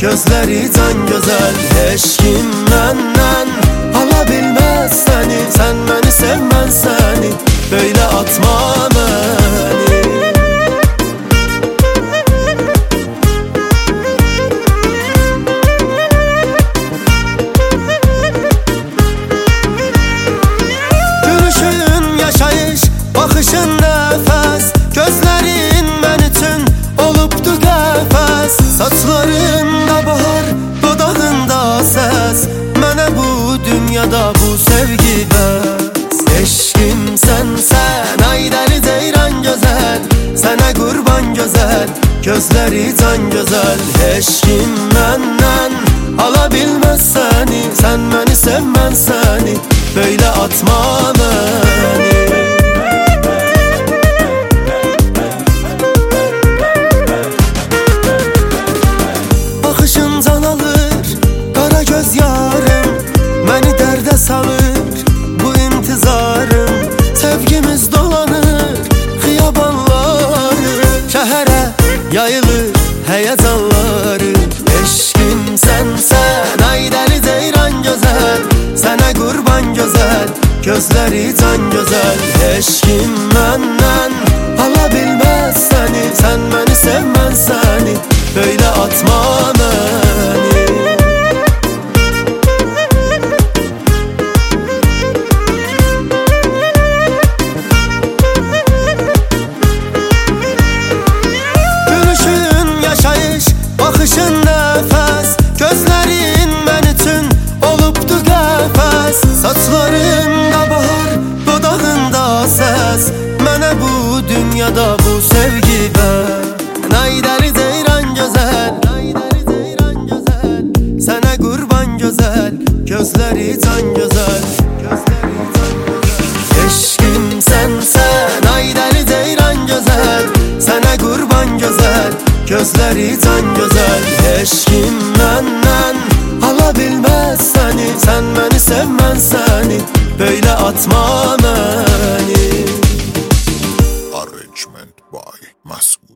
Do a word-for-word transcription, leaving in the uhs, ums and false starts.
gözleri can güzel. Heç kim menden alabilmez seni, sen beni sevmen seni, böyle atma beni. Gülüşün yaşayış, bakışın nefes, gözlerin ben için olubdu qəfəs. Saçlarında bahar, dodağında ses, mənə bu dünyada bu sevgi bəs. Eşkim sen sen, ay deli ceyran güzel, sana kurban güzel, gözleri can güzel. Eşkim menden alabilmez seni, sen beni sevmen seni, böyle atma beni. Bakışın can alır, kara göz yarım, beni dərdə salır bu intizarım. Sevgimiz dolanır xiyabanları, şəhərə yayılır həyecanları. Eşkim sen sen, ay deli ceyran güzel, sana kurban güzel, gözleri can güzel. Eşkim menden alabilmez seni, sen beni sevmen seni, böyle atma beni. Gülüşün yaşayış, bakışın nefes, gözlerin ben için olubdu qəfəs. Saçlarında bahar, dodağında ses, mənə bu dünyada bu sevgi bəs. Ay deli ceyran güzel, sana kurban güzel, gözleri can güzel. Eşkim sen sen, ay deli ceyran güzel, sana kurban güzel, gözleri can güzel. Eşkim menden alabilmez seni, sen beni sevmen seni, böyle atma beni. Arrangement by Masum.